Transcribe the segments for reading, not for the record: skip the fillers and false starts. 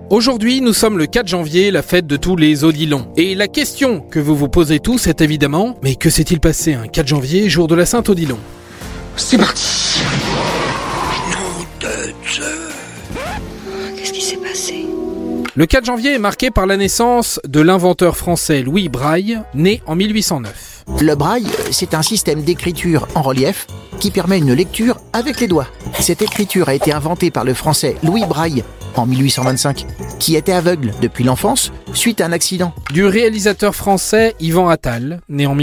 Aujourd'hui, nous sommes le 4 janvier, la fête de tous les Odilons. Et la question que vous vous posez tous est évidemment, mais que s'est-il passé un 4 janvier, jour de la Saint-Odilon ? C'est parti. Nom de Dieu. Qu'est-ce qui s'est passé ? Le 4 janvier est marqué par la naissance de l'inventeur français Louis Braille, né en 1809. Le braille, c'est un système d'écriture en relief qui permet une lecture avec les doigts. Cette écriture a été inventée par le français Louis Braille en 1825, qui était aveugle depuis l'enfance suite à un accident. Du réalisateur français Yvan Attal, né en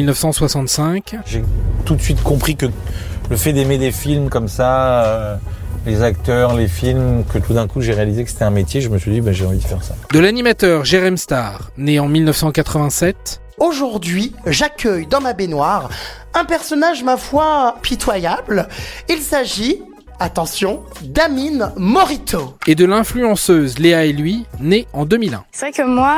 1965. J'ai tout de suite compris que le fait d'aimer des films comme ça, les acteurs, les films, que tout d'un coup j'ai réalisé que c'était un métier, je me suis dit j'ai envie de faire ça. De l'animateur Jérém Starr, né en 1987. Aujourd'hui, j'accueille dans ma baignoire un personnage, ma foi, pitoyable. Il s'agit, attention, d'Amine Morito. Et de l'influenceuse Léa et lui, née en 2001. C'est vrai que moi,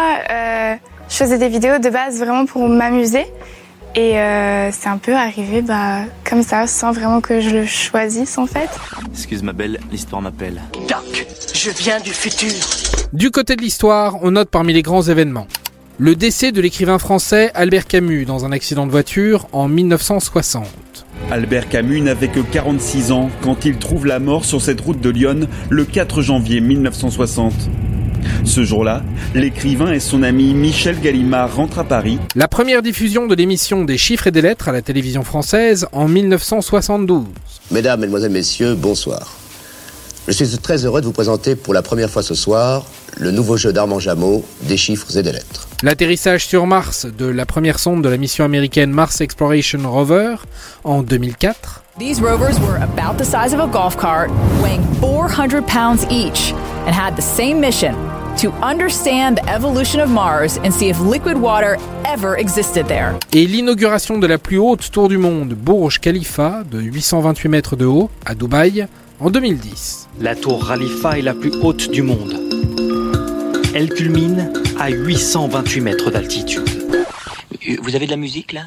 je faisais des vidéos de base vraiment pour m'amuser. Et c'est un peu arrivé comme ça, sans vraiment que je le choisisse en fait. Excuse ma belle, l'histoire m'appelle. Doc, je viens du futur. Du côté de l'histoire, on note parmi les grands événements le décès de l'écrivain français Albert Camus dans un accident de voiture en 1960. Albert Camus n'avait que 46 ans quand il trouve la mort sur cette route de Lyon le 4 janvier 1960. Ce jour-là, l'écrivain et son ami Michel Gallimard rentrent à Paris. La première diffusion de l'émission des chiffres et des lettres à la télévision française en 1972. Mesdames, Mesdemoiselles, Messieurs, bonsoir. Je suis très heureux de vous présenter pour la première fois ce soir le nouveau jeu d'Armand Jameau, des chiffres et des lettres. L'atterrissage sur Mars de la première sonde de la mission américaine Mars Exploration Rover en 2004. These rovers were about the size of a golf cart, weighing 400 pounds each, and had the same mission: to understand the evolution of Mars and see if liquid water ever existed there. Et l'inauguration de la plus haute tour du monde, Burj Khalifa, de 828 mètres de haut, à Dubaï, en 2010. La tour Khalifa est la plus haute du monde. Elle culmine à 828 mètres d'altitude. Vous avez de la musique là ?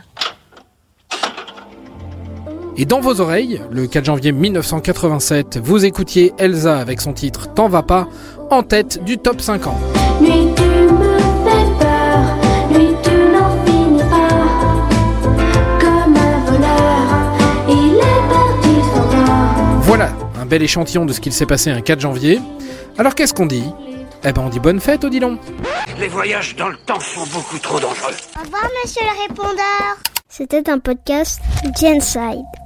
Et dans vos oreilles, le 4 janvier 1987, vous écoutiez Elsa avec son titre « T'en vas pas » en tête du top 50. Nuit, tu me fais peur, nuit, tu n'en finis pas. Comme un voleur, il est parti sans toi. Voilà, un bel échantillon de ce qu'il s'est passé un 4 janvier. Alors qu'est-ce qu'on dit ? Eh ben on dit bonne fête, Odilon. Les voyages dans le temps sont beaucoup trop dangereux. Au revoir, monsieur le répondeur. C'était un podcast Genside.